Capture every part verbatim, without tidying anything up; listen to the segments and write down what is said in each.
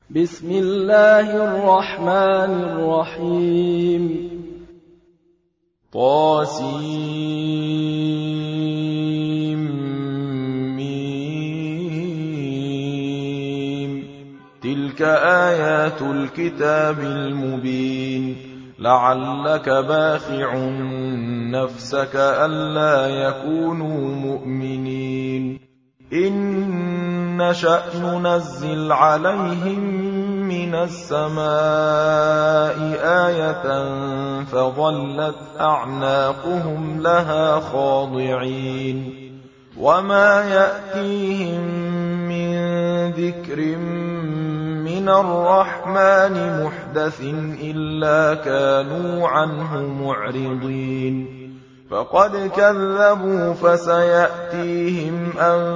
بسم الله الرحمن الرحيم. طاسيم. تلك آيات الكتاب المبين. لعلك باخع نفسك ألا يكونوا مؤمنين. إن نشأ ننزل عليهم من السماء آية فظلت أعناقهم لها خاضعين. وما يأتيهم من ذكر من الرحمن محدث إلا كانوا عنه معرضين. فقد كذبوا فسيأتيهم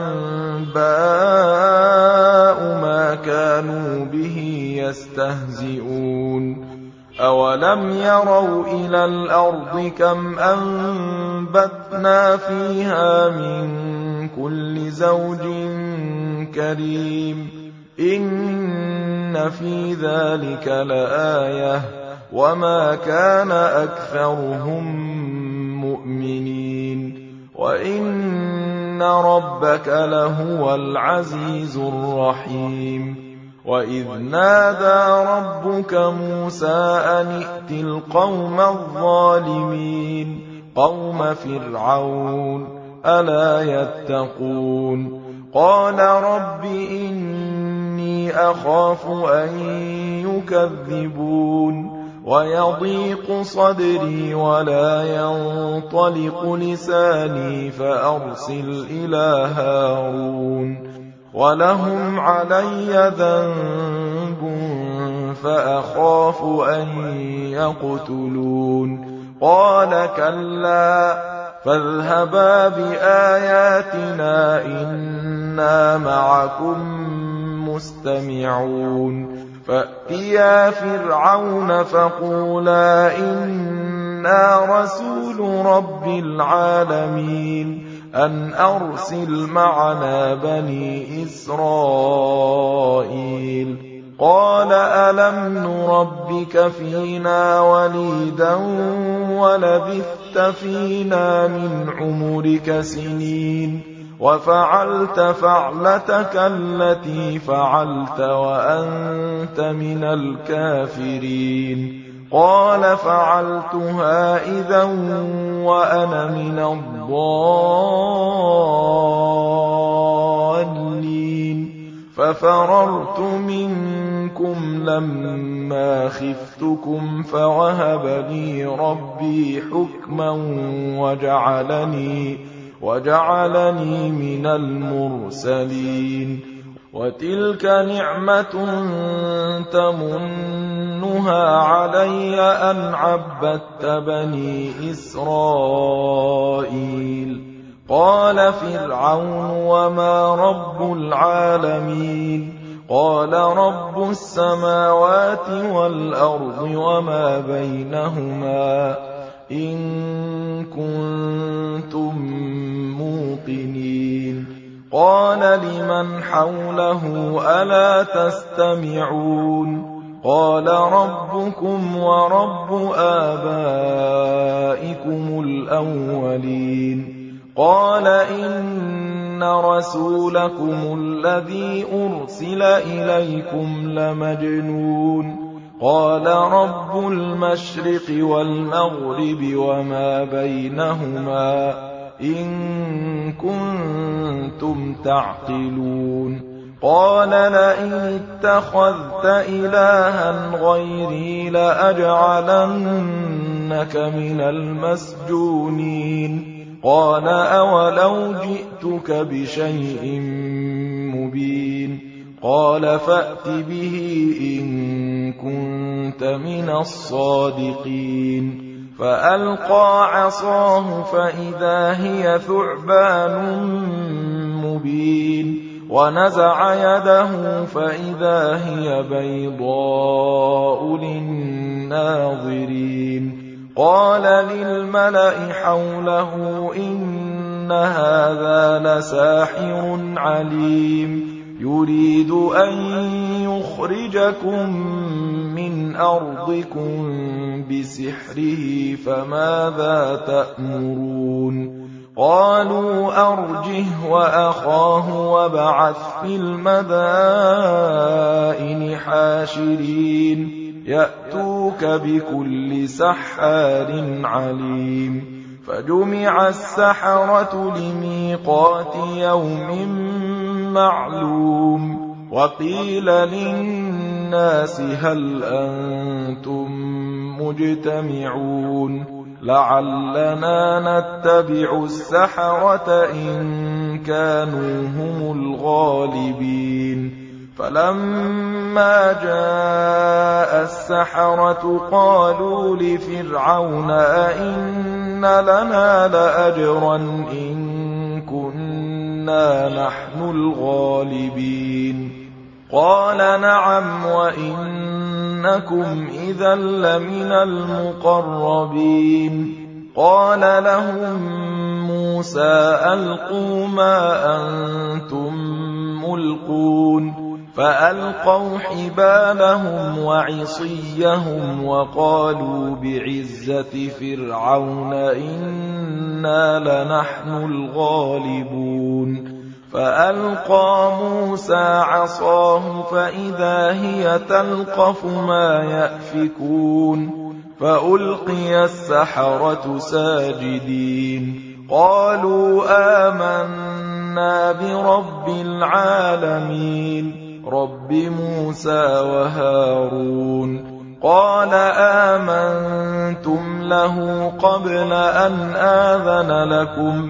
أنباء ما كانوا به يستهزئون. أولم يروا إلى الأرض كم أنبتنا فيها من كل زوج كريم. إن في ذلك لآية وما كان أكثرهم مؤمنين. وإن ربك لهو العزيز الرحيم. وإذ نادى ربك موسى أن ائت القوم الظالمين قوم فرعون ألا يتقون. قال رب إني أخاف أن يكذبون ويضيق صدري ولا ينطلق لساني فأرسل إلى هارون ولهم علي ذنب فأخاف أن يقتلون. قال كلا فاذهبا بآياتنا إنا معكم مستمعون. فأتيا فرعون فقولا إنا رسول رب العالمين أن أرسل معنا بني إسرائيل. قال ألم نربك فينا وليدا ولبثت فينا من عمرك سنين وفعلت فعلتك التي فعلت وأنت من الكافرين. قال فعلتها إذا وأنا من الضالين. ففررت منكم لما خفتكم فوهب لي ربي حكما وجعلني وجعلني من المرسلين. وتلك نعمة تمنها علي أن عبدت بني إسرائيل. قال فرعون وما رب العالمين. قال رب السماوات والأرض وما بينهما إن كنتم موقنين. قال لمن حوله ألا تستمعون. قال ربكم ورب آبائكم الأولين. قال إن رسولكم الذي أرسل إليكم لمجنون. قال رب المشرق والمغرب وما بينهما إن كنتم تعقلون. قال لئن اتخذت إلها غيري لأجعلنك من المسجونين. قال أولو جئتك بشيء مبين. قال فأت به إن كنت من الصادقين. فألقى عصاه فإذا هي ثعبان مبين. ونزع يده فإذا هي بيضاء للناظرين. قال للملأ حوله إن هذا لساحر عليم يريد أن يخرجكم من أرضكم بسحره فماذا تأمرون قالوا أرجه وأخاه وابعث في المدائن حاشرين يأتوك بكل سحار عليم فجمع السحرة لميقات يوم معلوم وقيل للناس هل أنتم مجتمعون لعلنا نتبع السحرة إن كانوا هم الغالبين فلما جاء السحرة قالوا لفرعون أئن لنا لأجرا إن كنا نحن الغالبين قال نعم وإنكم إذا لمن المقربين قال لهم موسى ألقوا ما أنتم ملقون فألقوا حبالهم وعصيهم وقالوا بعزة فرعون إنا لنحن الغالبون فألقى موسى عصاه فإذا هي تلقف ما يأفكون فألقي السحرة ساجدين قالوا آمنا برب العالمين رب موسى وهارون قال آمنتم له قبل أن آذن لكم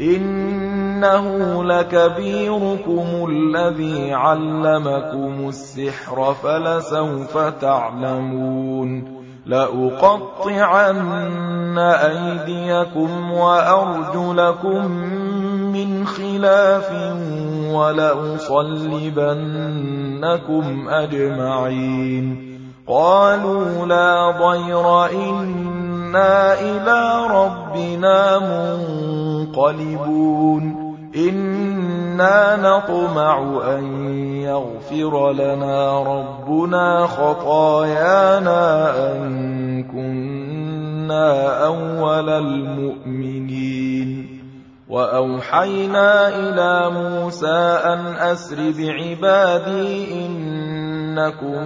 إنه لكبيركم الذي علمكم السحر فلسوف تعلمون لأقطعن أيديكم وأرجلكم من خلاف ولأصلبنكم أجمعين قالوا لا ضير إنا إلى ربنا منقلبون إنا نطمع أن يغفر لنا ربنا خطايانا أن كنا أول المؤمنين وأوحينا إلى موسى أن أسر بعبادي إنكم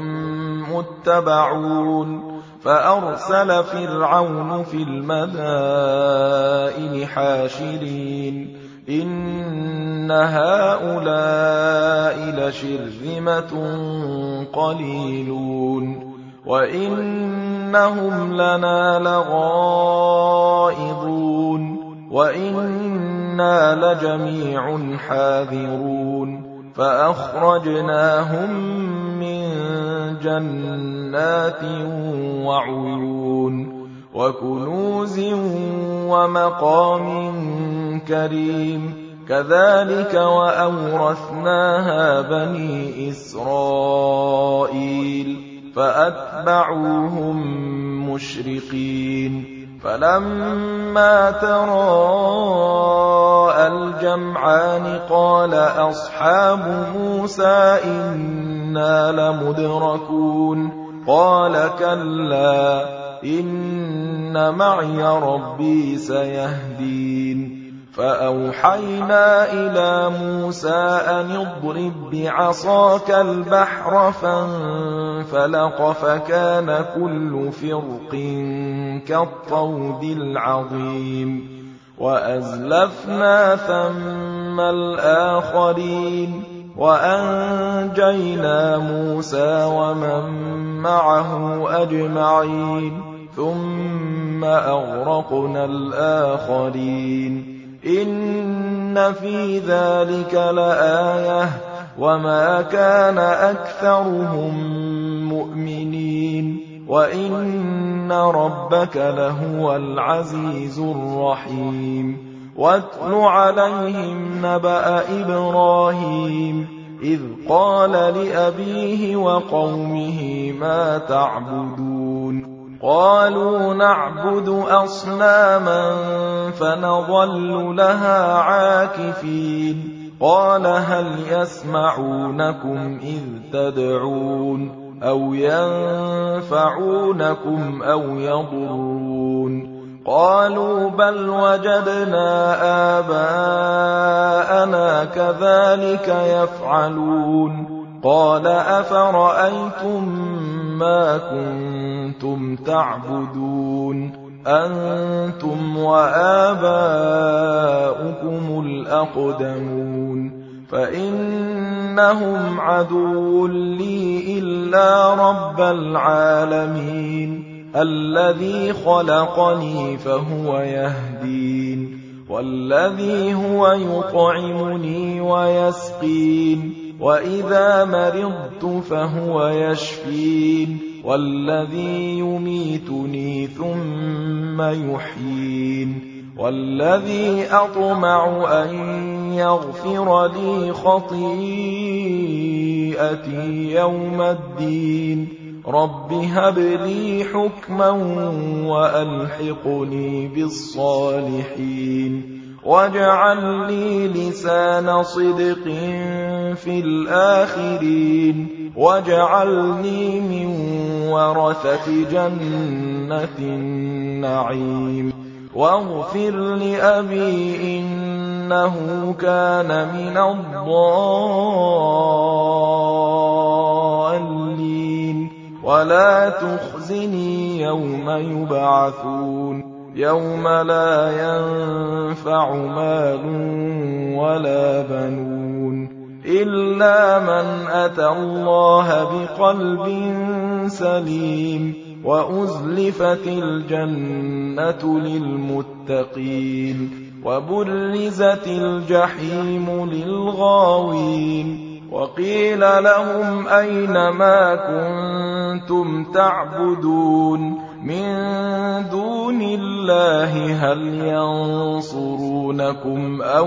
متبعون فأرسل فرعون في المدائن حاشرين إن هؤلاء لشرذمة قليلون وإنهم لنا لغائظون وإنا لجميع حاذرون فأخرجناهم من جنات وعيون وكنوز ومقام كريم كذلك وأورثناها بني إسرائيل فأتبعوهم مشرقين فلما تراءى الجمعان قال أصحاب موسى إنا لمدركون قال كلا إن معي ربي سيهدين فأوحينا إلى موسى أن اضرب بعصاك البحر فانفلق فكان كل فرق كالطود العظيم وأزلفنا ثم الآخرين وأنجينا موسى ومن معه أجمعين ثم أغرقنا الآخرين إن في ذلك لآية وما كان أكثرهم مؤمنين وإن ربك لهو العزيز الرحيم واتل عليهم نبأ إبراهيم إذ قال لأبيه وقومه ما تعبدون قالوا نعبد أصناما فنظل لها عاكفين قال هل يسمعونكم إذ تدعون أو ينفعونكم أو يضرون قالوا بل وجدنا آباءنا كذلك يفعلون قال أفرأيتم ما كنتم تعبدون أنتم وآباؤكم الأقدمون فإنهم عدو لي إلا رب العالمين الذي خلقني فهو يهدين والذي هو يطعمني ويسقين وإذا مرضت فهو يشفين والذي يميتني ثم يحيين والذي أطمع أن يغفر لي خطيئتي يوم الدين رب هب لي حكما وألحقني بالصالحين واجعل لي لسان صدق في الآخرين واجعلني من ورثة جنة النعيم واغفر لأبي إنه كان من الضالين ولا تخزني يوم يبعثون يوم لا ينفع مال ولا بنون إلا من أتى الله بقلب سليم وأزلفت الجنة للمتقين وبرزت الجحيم للغاوين وقيل لهم أين ما كنتم تعبدون من دون الله هل ينصرونكم أو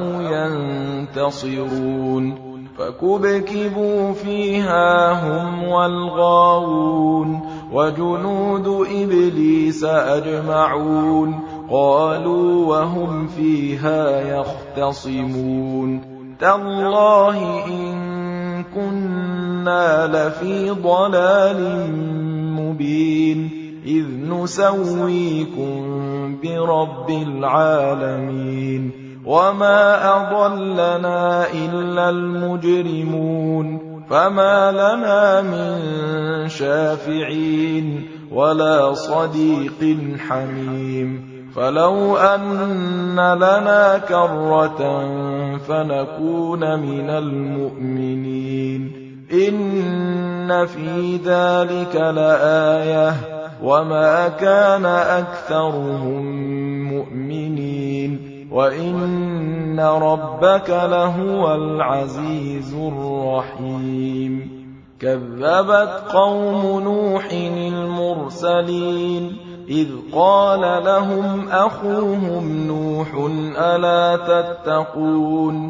ينتصرون فكبكبوا فيها هم والغاوون وجنود إبليس أجمعون قالوا وهم فيها يختصمون تالله إن كنا لفي ضلال مبين إذ نسويكم برب العالمين وما أضلنا إلا المجرمون فما لنا من شافعين ولا صديق حميم فلو أن لنا كرة فنكون من المؤمنين إن في ذلك لآية وما كان أكثرهم مؤمنين وإن ربك لهو العزيز الرحيم كذبت قوم نوح المرسلين إذ قال لهم أخوهم نوح ألا تتقون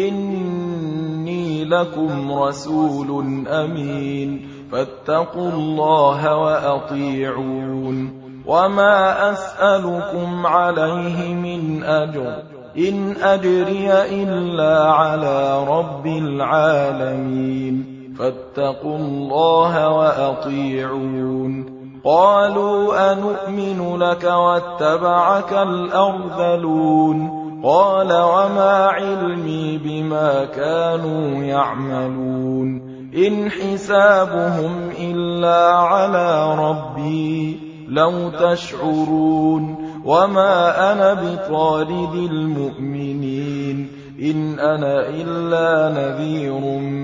إني لكم رسول أمين فاتقوا الله وأطيعون وما أسألكم عليه من أجر إن أجري إلا على رب العالمين فاتقوا الله وأطيعون قالوا أنؤمن لك واتبعك الأرذلون قال وما علمي بما كانوا يعملون إن حسابهم إلا على ربي لو تشعرون وما أنا بطارد المؤمنين إن أنا إلا نذير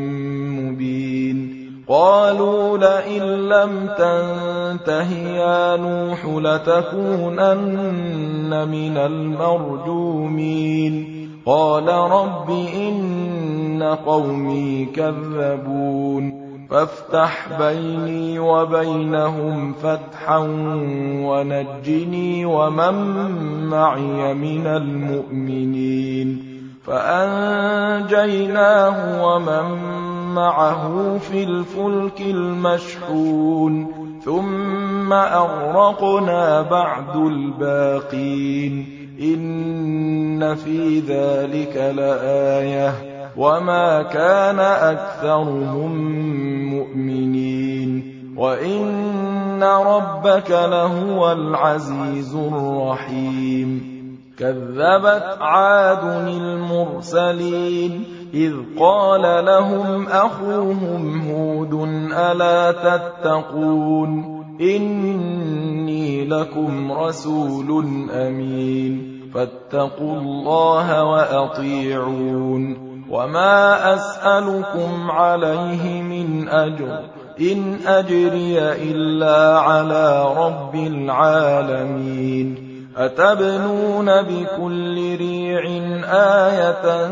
مبين قالوا لئن لم تنته يا نوح لتكونن من المرجومين قال رب إن قومي كذبون فافتح بيني وبينهم فتحا ونجني ومن معي من المؤمنين فأنجيناه ومن معه في الفلك المشحون ثم أغرقنا بعد الباقين إن في ذلك لآية وما كان أكثرهم مؤمنين وإن ربك لهو العزيز الرحيم كذبت عاد المرسلين إذ قال لهم أخوهم هود ألا تتقون إني لكم رسول أمين فاتقوا الله وأطيعون وما أسألكم عليه من أجر إن أجري إلا على رب العالمين أتبنون بكل ريع آية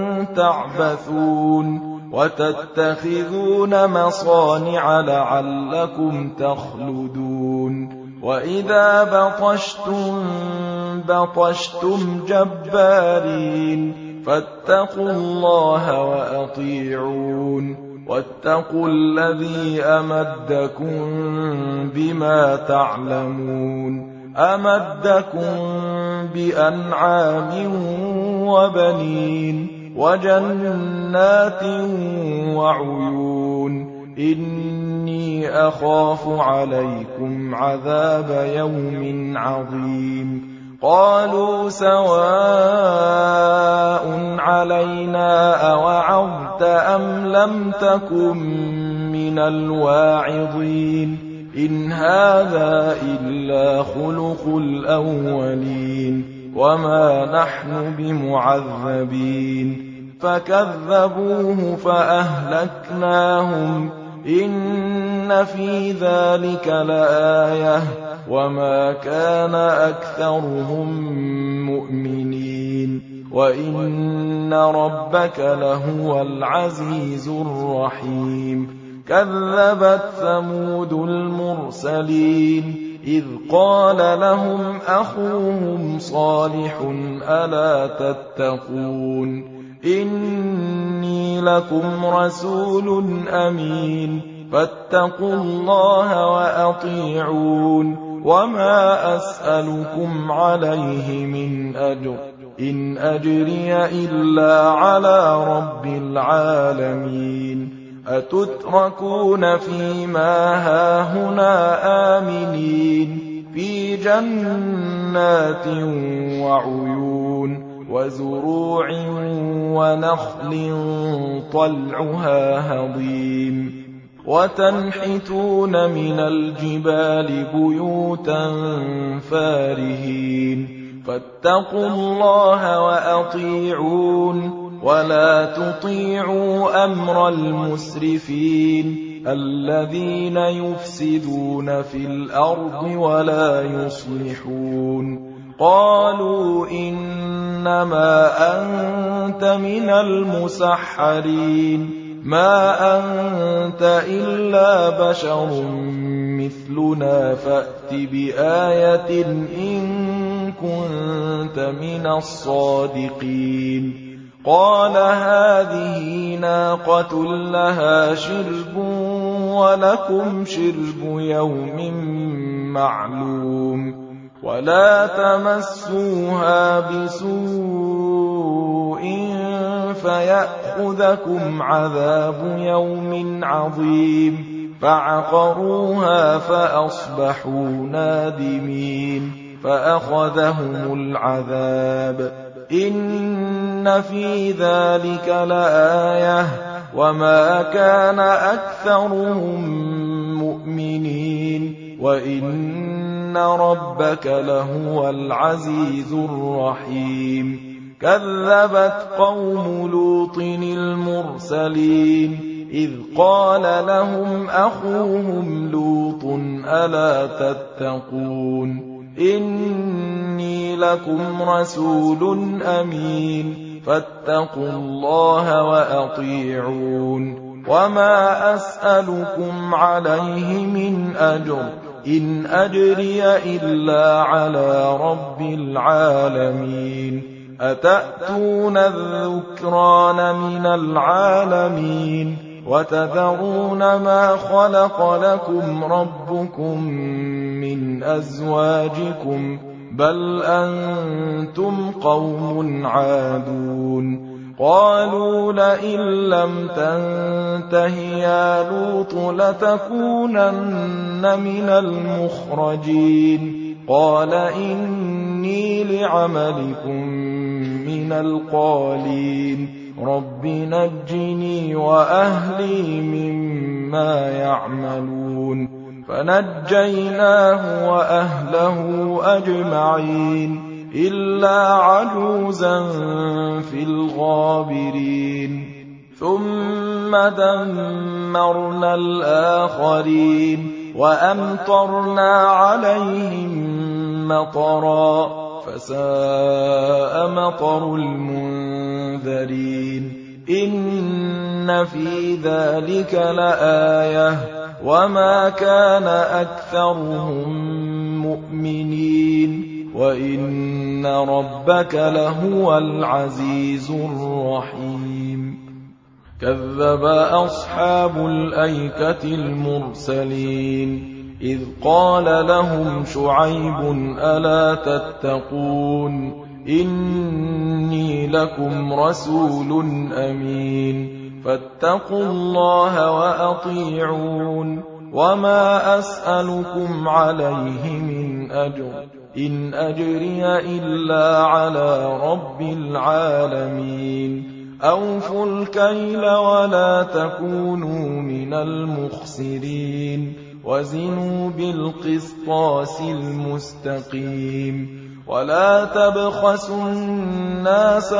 تعبثون وتتخذون مصانع لعلكم تخلدون وإذا بطشتم بطشتم جبارين فاتقوا الله وأطيعون واتقوا الذي أمدكم بما تعلمون أمدكم بأنعام وبنين وجنات وعيون إني أخاف عليكم عذاب يوم عظيم قالوا سواء علينا أوعظت أم لم تكن من الواعظين إن هذا إلا خلق الأولين وما نحن بمعذبين فكذبوه فأهلكناهم إن في ذلك لآية وما كان أكثرهم مؤمنين وإن ربك لهو العزيز الرحيم كذبت ثمود المرسلين إذ قال لهم أخوهم صالح ألا تتقون إني لكم رسول أمين فاتقوا الله وأطيعون وما أسألكم عليه من أجر إن أجري إلا على رب العالمين أتتركون فيما هاهنا آمنين في جنات وعيون وزروع ونخل طلعها هضيم وتنحتون من الجبال بيوتا فارهين فاتقوا الله وأطيعون ولا تطيعوا أمر المسرفين الذين يفسدون في الأرض ولا يصلحون قالوا إنما أنت من المسحرين ما أنت إلا بشر مثلنا فأت بآية إن كنت من الصادقين قال هذه ناقة لها شرب ولكم شرب يوم معلوم ولا تمسوها بسوء فيأخذكم عذاب يوم عظيم فعقروها فأصبحوا نادمين فأخذهم العذاب إن في ذلك لآية وما كان أكثرهم مؤمنين وإن ربك لهو العزيز الرحيم كذبت قوم لوط المرسلين إذ قال لهم أخوهم لوط ألا تتقون إني لكم رسول أمين فاتقوا الله وأطيعون وما أسألكم عليه من أجر إن أجري إلا على رب العالمين أتأتون الذكران من العالمين وتذرون ما خلق لكم ربكم من أزواجكم بل أنتم قوم عادون قالوا لئن لم تنته يا لوط لتكونن من المخرجين قال إني لعملكم من القالين رب نجني وأهلي مما يعملون فنجيناه وأهله أجمعين إلا عجوزا في الغابرين ثم دمرنا الآخرين وأمطرنا عليهم مطرا فساء مطر المنذرين إن في ذلك لآية وما كان أكثرهم مؤمنين وإن ربك لهو العزيز الرحيم كذب أصحاب الأيكة المرسلين إذ قال لهم شعيب ألا تتقون إني لكم رسول أمين فاتقوا الله وأطيعون وما أسألكم عليه من أجر إن أجري إلا على رب العالمين أوفوا الكيل ولا تكونوا من المخسرين وزنوا بالقسطاس المستقيم ولا تبخسوا الناس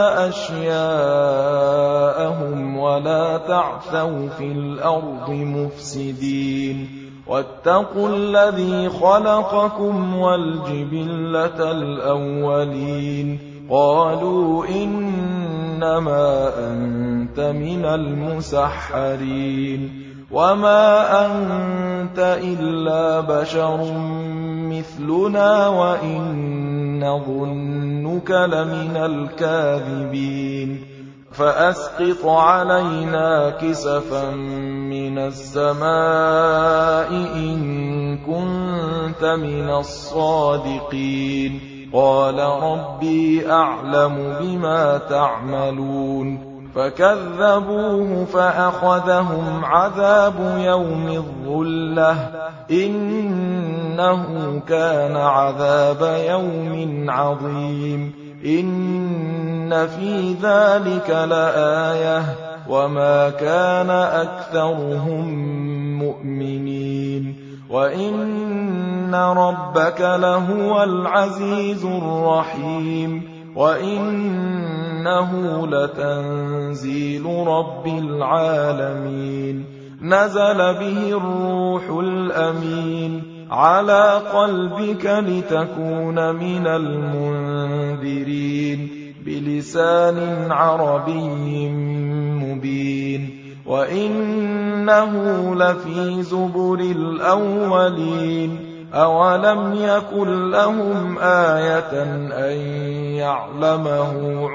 أشياءهم ولا تعثوا في الأرض مفسدين واتقوا الذي خلقكم والجبلة الأولين قالوا إنما أنت من المسحرين وما أنت إلا بشر مثلنا وإن نظنك لمن الكاذبين فأسقط علينا كسفا من السماء إن كنت من الصادقين قال ربي أعلم بما تعملون فكذبوه فأخذهم عذاب يوم الظلة إنه كان عذاب يوم عظيم إن في ذلك لآية وما كان أكثرهم مؤمنين وإن ربك لهو العزيز الرحيم وإنه لتنزيل رب العالمين نزل به الروح الأمين على قلبك لتكون من المنذرين بلسان عربي مبين وإنه لفي زبر الأولين أولم يكن لهم آية أن يعلمه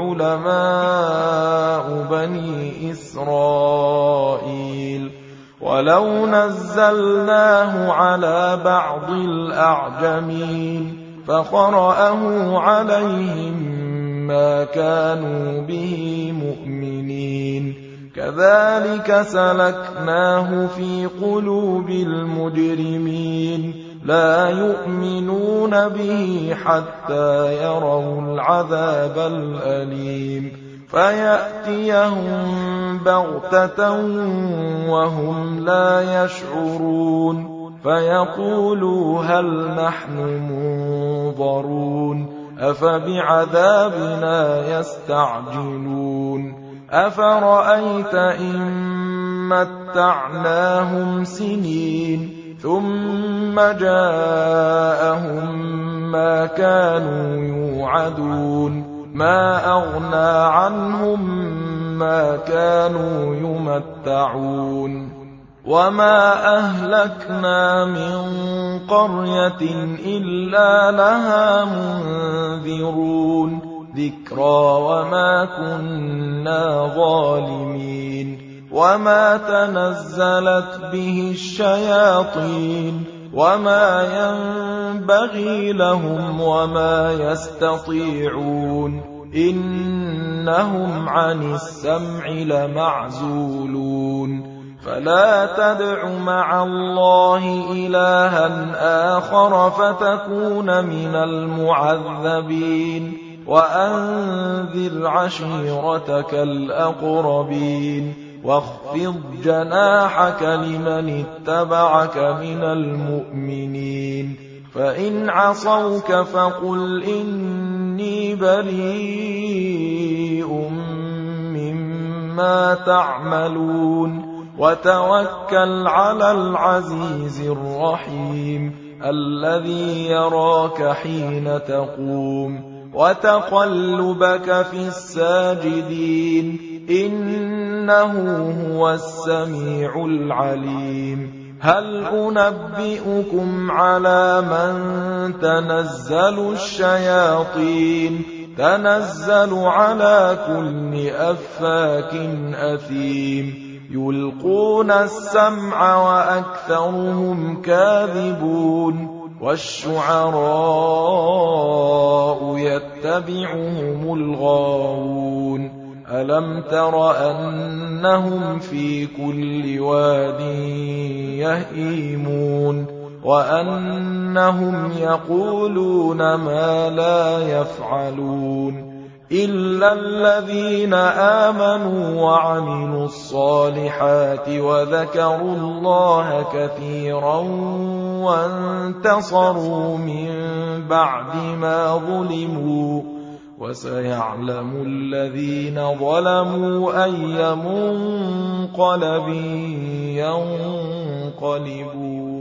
علماء بني إسرائيل ولو نزلناه على بعض الأعجمين فقرأه عليهم ما كانوا به مؤمنين كذلك سلكناه في قلوب المجرمين لا يؤمنون به حتى يروا العذاب الأليم فيأتيهم بغتة وهم لا يشعرون فيقولوا هل نحن منظرون أفبعذابنا يستعجلون أفرأيت إن متعناهم سنين ثم جاءهم ما كانوا يوعدون ما أغنى عنهم ما كانوا يمتعون وما أهلكنا من قرية إلا لها منذرون ذكرى وما كنا ظالمين وما تنزلت به الشياطين وما ينبغي لهم وما يستطيعون إنهم عن السمع لمعزولون فلا تدع مع الله إلها آخر فتكون من المعذبين وأنذر عشيرتك الأقربين واخفض جناحك لمن اتبعك من المؤمنين فإن عصوك فقل إني بريء مما تعملون وتوكل على العزيز الرحيم الذي يراك حين تقوم وتقلبك في الساجدين إنه هو السميع العليم هل أنبئكم على من تنزل الشياطين تنزل على كل أفاك أثيم يلقون السمع وأكثرهم كاذبون والشعراء يتبعهم الغاوون ألم تر أنهم في كل واد يهيمون وأنهم يقولون ما لا يفعلون إلا الذين آمنوا وعملوا الصالحات وذكروا الله كثيرا وانتصروا من بعد ما ظلموا وسيعلم الذين ظلموا أي منقلب ينقلبون.